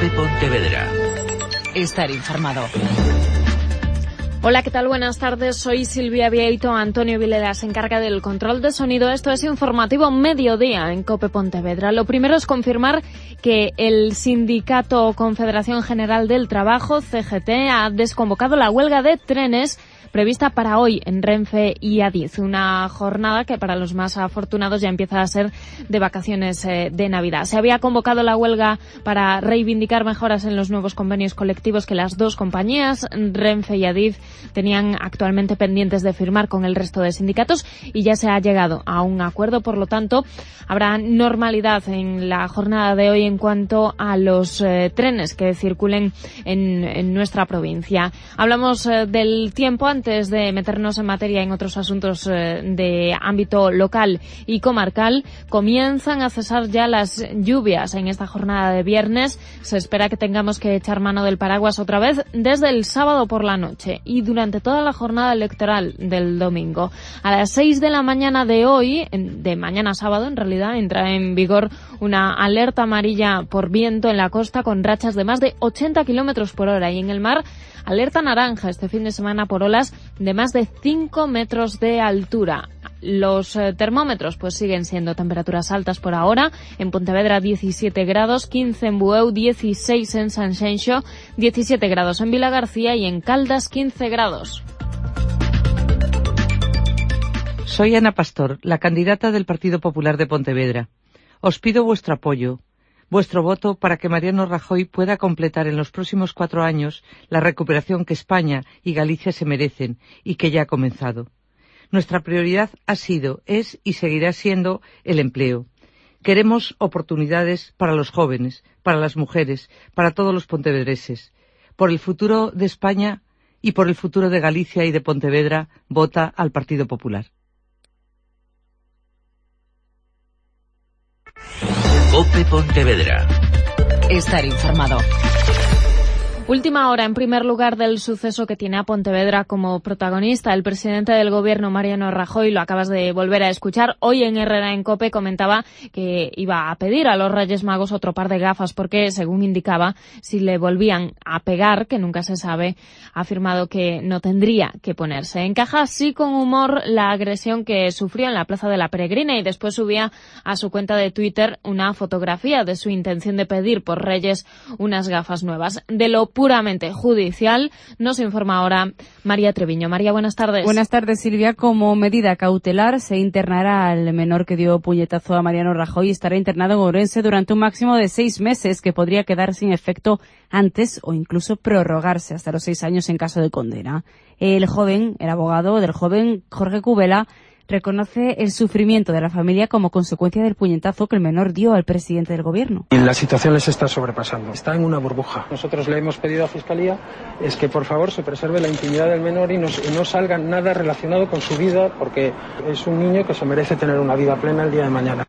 COPE Pontevedra. Estar informado. Hola, ¿qué tal? Buenas tardes. Soy Silvia Vieito. Antonio Vilera se encarga del control de sonido. Esto es Informativo Mediodía en COPE Pontevedra. Lo primero es confirmar que el sindicato Confederación General del Trabajo, CGT, ha desconvocado la huelga de trenes prevista para hoy en Renfe y Adif, una jornada que para los más afortunados ya empieza a ser de vacaciones de Navidad. Se había convocado la huelga para reivindicar mejoras en los nuevos convenios colectivos que las dos compañías, Renfe y Adif, tenían actualmente pendientes de firmar con el resto de sindicatos y ya se ha llegado a un acuerdo. Por lo tanto, habrá normalidad en la jornada de hoy en cuanto a los trenes que circulen en nuestra provincia. Hablamos del tiempo antes de meternos en materia en otros asuntos de ámbito local y comarcal. Comienzan a cesar ya las lluvias en esta jornada de viernes. Se espera que tengamos que echar mano del paraguas otra vez desde el sábado por la noche y durante toda la jornada electoral del domingo. A las 6 de la mañana de hoy, de mañana sábado en realidad, entra en vigor una alerta amarilla por viento en la costa con rachas de más de 80 kilómetros por hora y en el mar alerta naranja este fin de semana por olas de más de 5 metros de altura. Los termómetros pues siguen siendo temperaturas altas por ahora. En Pontevedra 17 grados, 15 en Bueu, 16 en Sanxenxo, 17 grados en Vilagarcía y en Caldas 15 grados. Soy Ana Pastor, la candidata del Partido Popular de Pontevedra. Os pido vuestro apoyo, vuestro voto para que Mariano Rajoy pueda completar en los próximos 4 años la recuperación que España y Galicia se merecen y que ya ha comenzado. Nuestra prioridad ha sido, es y seguirá siendo el empleo. Queremos oportunidades para los jóvenes, para las mujeres, para todos los pontevedreses. Por el futuro de España y por el futuro de Galicia y de Pontevedra, vota al Partido Popular. COPE Pontevedra. Estar informado. Última hora, en primer lugar, del suceso que tiene a Pontevedra como protagonista. El presidente del Gobierno, Mariano Rajoy, lo acabas de volver a escuchar. Hoy en Herrera en COPE comentaba que iba a pedir a los Reyes Magos otro par de gafas porque, según indicaba, si le volvían a pegar, que nunca se sabe, ha afirmado que no tendría que ponerse. Encaja así con humor la agresión que sufrió en la Plaza de la Peregrina y después subía a su cuenta de Twitter una fotografía de su intención de pedir por Reyes unas gafas nuevas. De lo puramente judicial nos informa ahora María Treviño. María, buenas tardes. Buenas tardes, Silvia. Como medida cautelar se internará al menor que dio puñetazo a Mariano Rajoy y estará internado en Ourense durante un máximo de 6 meses que podría quedar sin efecto antes o incluso prorrogarse hasta los 6 años en caso de condena. El abogado del joven Jorge Cubela, reconoce el sufrimiento de la familia como consecuencia del puñetazo que el menor dio al presidente del Gobierno. Y la situación les está sobrepasando. Está en una burbuja. Nosotros le hemos pedido a Fiscalía es que por favor se preserve la intimidad del menor y no salga nada relacionado con su vida, porque es un niño que se merece tener una vida plena el día de mañana.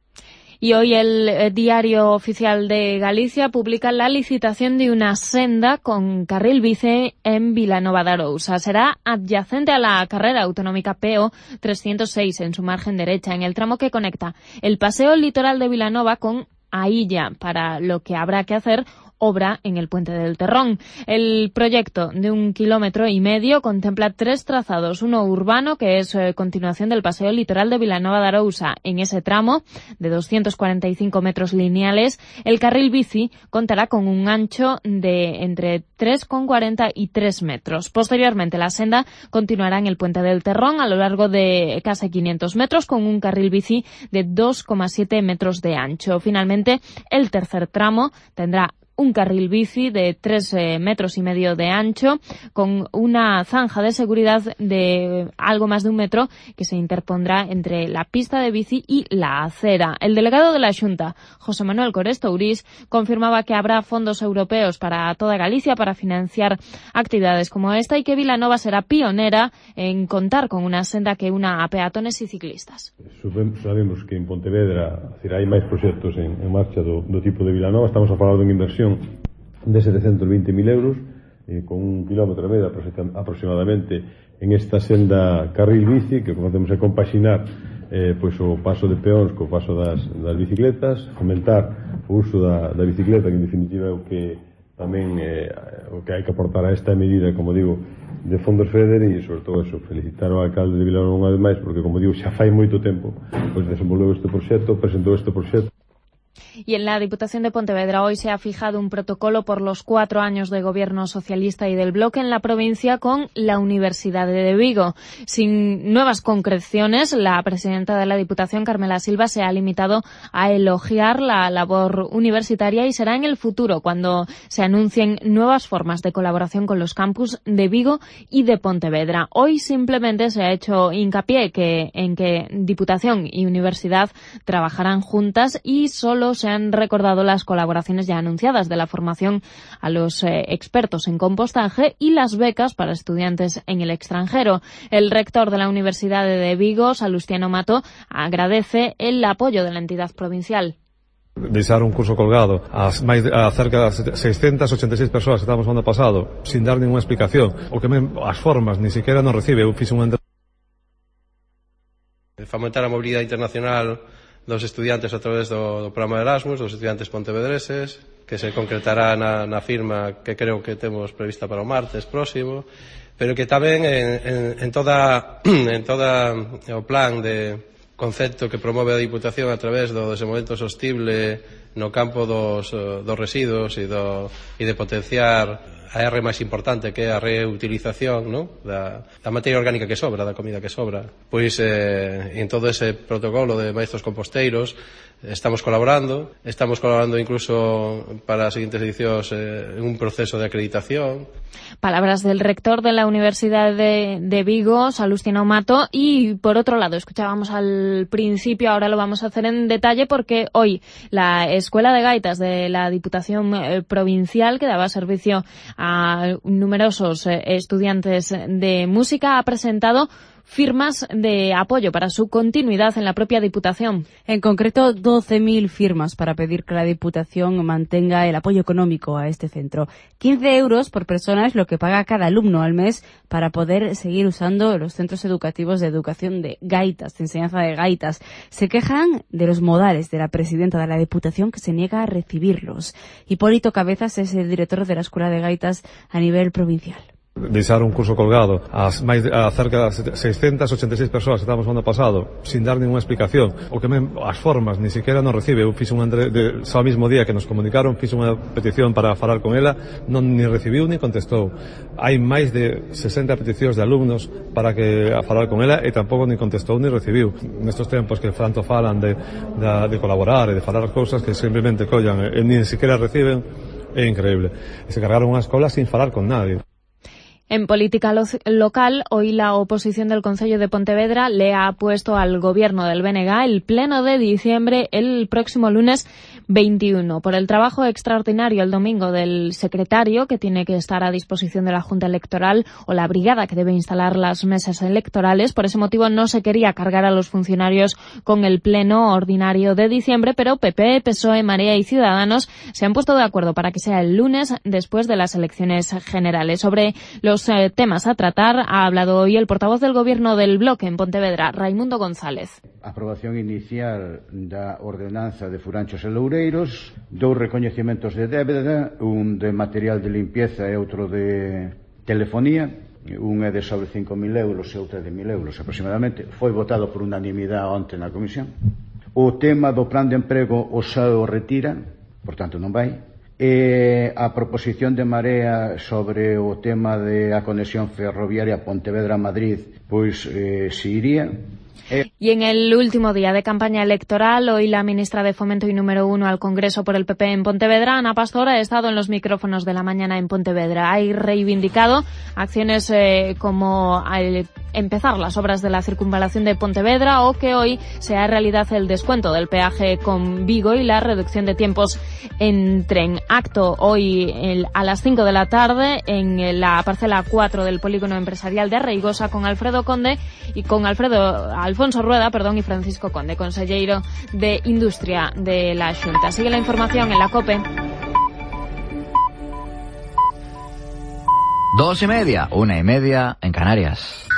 Y hoy el Diario Oficial de Galicia publica la licitación de una senda con carril bici en Vilanova de Arousa. Será adyacente a la carrera autonómica PO 306 en su margen derecha, en el tramo que conecta el paseo litoral de Vilanova con Ailla, para lo que habrá que hacer obra en el Puente del Terrón. El proyecto de 1,5 kilómetros contempla 3 trazados, uno urbano, que es continuación del paseo litoral de Vilanova de Arousa. En ese tramo, de 245 metros lineales, el carril bici contará con un ancho de entre 3,40 y 3 metros. Posteriormente, la senda continuará en el Puente del Terrón a lo largo de casi 500 metros, con un carril bici de 2,7 metros de ancho. Finalmente, el tercer tramo tendrá un carril bici de 3,5 metros de ancho, con una zanja de seguridad de algo más de 1 metro que se interpondrá entre la pista de bici y la acera. El delegado de la Xunta, José Manuel Coresto Urís, confirmaba que habrá fondos europeos para toda Galicia para financiar actividades como esta y que Vilanova será pionera en contar con una senda que una a peatones y ciclistas. Sabemos que en Pontevedra hai máis proxectos en marcha do tipo de Vilanova. Estamos a falar dunha inversión de 720.000 euros, con 1,5 kilómetros aproximadamente en esta senda carril bici que conocemos a compaxinar pois o paso de peóns co paso das bicicletas, fomentar uso da bicicleta, que en definitiva é o que tamén o que hai que aportar a esta medida, como digo, de fondos FEDER, e sobre todo eso, felicitar ao alcalde de Vilanova unha vez máis, porque como digo, xa fai moito tempo pois desenvolveu este proxecto, presentou este proxecto. Y en la Diputación de Pontevedra hoy se ha fijado un protocolo por los 4 años de gobierno socialista y del bloque en la provincia con la Universidad de Vigo. Sin nuevas concreciones, la presidenta de la Diputación, Carmela Silva, se ha limitado a elogiar la labor universitaria, y será en el futuro cuando se anuncien nuevas formas de colaboración con los campus de Vigo y de Pontevedra. Hoy simplemente se ha hecho hincapié en que Diputación y Universidad trabajarán juntas, y solo se han recordado las colaboraciones ya anunciadas de la formación a los expertos en compostaje y las becas para estudiantes en el extranjero. El rector de la Universidad de Vigo, Salustiano Mato, agradece el apoyo de la entidad provincial. Deixar un curso colgado a cerca de 686 persoas que estábamos o ano pasado sin dar ninguna explicación, o que as formas ni siquiera nos recibe. Eu fixe unha fomentar a mobilidade internacional dos estudiantes a través do programa de Erasmus, dos estudiantes pontevedreses, que se concretará na firma que creo que temos prevista para o martes próximo, pero que tamén en toda o plan de concepto que promove a Diputación a través do desenvolvemento sostible no campo dos residuos e de potenciar a R máis importante, que é a reutilización, ¿no?, da materia orgánica que sobra, da comida que sobra. Pois en todo ese protocolo de maestros composteiros estamos colaborando incluso para as seguintes edicións en un proceso de acreditación. Palabras del rector de la Universidad de Vigo, Salustiano Mato. Y por otro lado, escuchábamos al principio, ahora lo vamos a hacer en detalle, porque hoy la Escuela de Gaitas de la Diputación Provincial, que daba servicio a numerosos estudiantes de música, ha presentado firmas de apoyo para su continuidad en la propia Diputación. En concreto, 12.000 firmas para pedir que la Diputación mantenga el apoyo económico a este centro. 15 euros por persona es lo que paga cada alumno al mes para poder seguir usando los centros educativos de educación de gaitas, de enseñanza de gaitas. Se quejan de los modales de la presidenta de la Diputación, que se niega a recibirlos. Hipólito Cabezas es el director de la Escuela de Gaitas a nivel provincial. Deixar un curso colgado a cerca de 686 persoas que estábamos o ano pasado sin dar ninguna explicación, o que as formas ni siquiera nos recibe. Eu fixe só o mismo día que nos comunicaron, fixe unha petición para falar con ela, non ni recibiu ni contestou. Hai máis de 60 peticións de alumnos para que a falar con ela, e tampouco ni contestou ni recibiu. Nestos tempos que tanto falan de colaborar e de falar as cousas, que simplemente collan e ni siquiera reciben, é increíble. E se cargaron unha escola sin falar con nadie. En política local, hoy la oposición del Concello de Pontevedra le ha puesto al gobierno del BNG el pleno de diciembre el próximo lunes 21. Por el trabajo extraordinario el domingo del secretario, que tiene que estar a disposición de la Junta Electoral, o la brigada que debe instalar las mesas electorales. Por ese motivo no se quería cargar a los funcionarios con el pleno ordinario de diciembre, pero PP, PSOE, Marea y Ciudadanos se han puesto de acuerdo para que sea el lunes después de las elecciones generales. Sobre los temas a tratar ha hablado hoy el portavoz del Gobierno del Bloque en Pontevedra, Raimundo González. Aprobación inicial da ordenanza de furanchos e loureiros, 2 recoñecementos de débeda, un de material de limpieza e outro de telefonía, un é de sobre 5.000 euros e outro de 1.000 euros aproximadamente. Foi votado por unanimidade onte na comisión. O tema do plan de emprego o xa o retira, por tanto non vai. E a proposición de Marea sobre o tema de a conexión ferroviaria Pontevedra-Madrid, pois se iría. Y en el último día de campaña electoral, hoy la ministra de Fomento y número 1 al Congreso por el PP en Pontevedra, Ana Pastor, ha estado en los micrófonos de La Mañana en Pontevedra. Ha reivindicado acciones como empezar las obras de la circunvalación de Pontevedra, o que hoy sea realidad el descuento del peaje con Vigo y la reducción de tiempos en tren. Acto hoy a las 5 de la tarde en la parcela 4 del polígono empresarial de Arreigosa con Alfonso Rueda, y Francisco Conde, conselleiro de Industria de la Xunta. Sigue la información en la COPE. 2:30, 1:30 en Canarias.